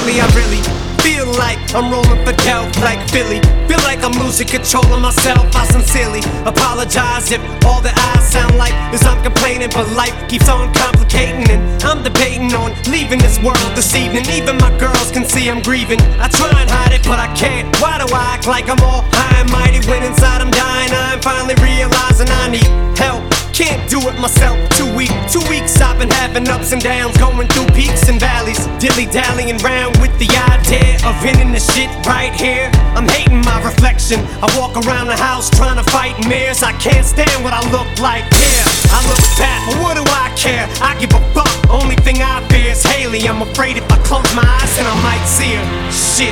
lately I really feel like I'm rolling for Kelp like Philly. Feel like I'm losing control of myself. I sincerely apologize if all that I sound like is I'm complaining, but life keeps on complicating, and I'm debating on leaving this world this evening. Even my girls can see I'm grieving. I try and hide it, but I can't. Why do I act like I'm all high and mighty when inside I'm dying? I'm finally realizing I need help. Can't do it myself, too weak. 2 weeks I've been having ups and downs, going through peaks and valleys, dilly-dallying round with the idea of ending the shit right here. I'm hating my reflection. I walk around the house trying to fight mirrors. I can't stand what I look like. Yeah, I look fat, but what do I care? I give a fuck. Only thing I fear is Haley. I'm afraid if I close my eyes then I might see her. Shit.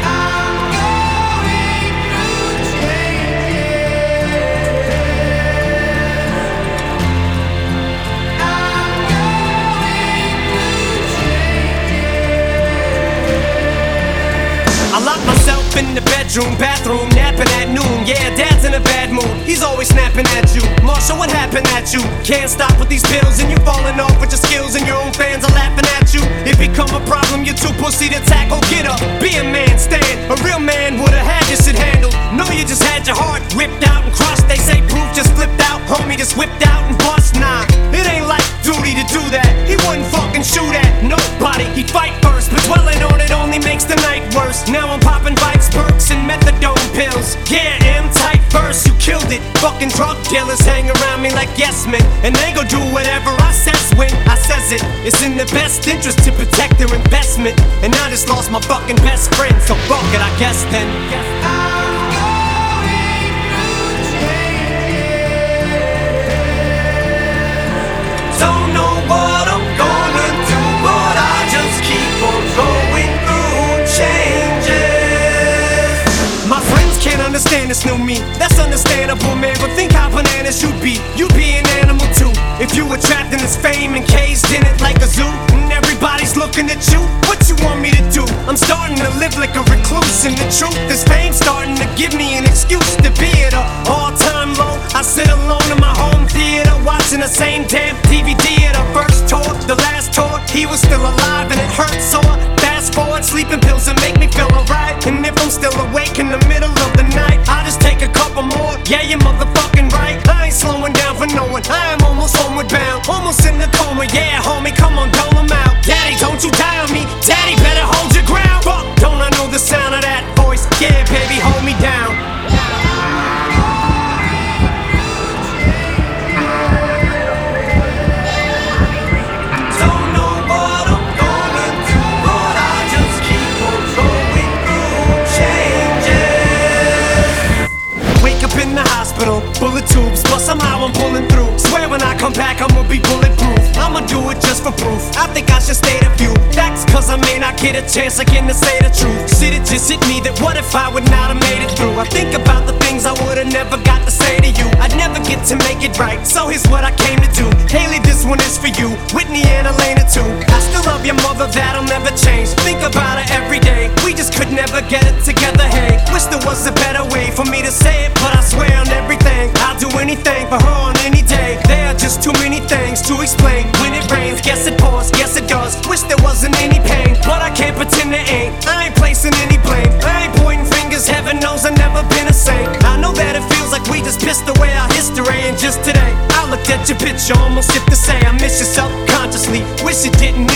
I lock myself in the bathroom, napping at noon. Yeah, Dad's in a bad mood, he's always snapping at you. Marshall, what happened at you? Can't stop with these pills and you falling off with your skills, and your own fans are laughing at you. It become a problem, you're too pussy to tackle. Get up, be a man, stand. A real man would've had this shit handled. No, you just had your heart ripped out and crushed. They say proof just flipped out, homie just whipped out and bust. Nah, it ain't like duty to do that. He wouldn't fucking shoot at nobody, he'd fight first, but dwelling on it only makes the night worse. Now I'm popping Vikes, perks, and methadone pills. Yeah, M-type verse, you killed it. Fucking drug dealers hang around me like yes men, and they gon' do whatever I says when I says it. It's in their best interest to protect their investment, and I just lost my fucking best friend, so fuck it, I guess then. Don't know what I'm gonna do, but I just keep on going through changes. My friends can't understand this new me, that's understandable, man. But think how bananas you'd be an animal too. If you were trapped in this fame and caged in it like a zoo, and everybody's looking at you, what you want me to do? I'm starting to live like a recluse, and the truth is fame's starting to give me an excuse to be at an all-time low. I sit alone in my home theater, watching the same damn DVD at our first tour, the last tour. He was still alive and it hurt sore. Fast forward, sleeping pills that make me feel alright. And if I'm still awake in the middle of the night, I'll just take a couple more. Yeah, you're motherfucking right, I ain't slowing down for no one. I am almost homeward bound, almost in the coma. Yeah, homie, come on, dole 'em out. Daddy, don't you die on me. Daddy, better hold your ground. Fuck, don't I know the sound of that voice? Yeah, baby, hold me down. Bullet tubes, but somehow I'm pulling through. Swear when I come back I'ma be bulletproof. I'ma do it just for proof. I think I should state a few facts, cause I may not get a chance again to say the truth. Shit, it just hit me that what if I would not have made it through? I think about the things I would've never got to say to you. I'd never get to make it right, so here's what I came to do. Haley, this one is for you, Whitney and Elena too. I still love your mother, that'll never change. Think about her every day, we just could never get it together. Hey, wish there was a better way for me to say it, but I swear on everything I'll do anything for her on any day. There are just too many things to explain. When it rains, guess it pours, guess it does. Wish there wasn't any pain, but I can't pretend there ain't. I ain't placing any blame, I ain't pointing fingers. Heaven knows I've never been a saint. I know that it feels like we just pissed away our history, and just today I looked at your picture, almost hit to say I miss you subconsciously. Wish it didn't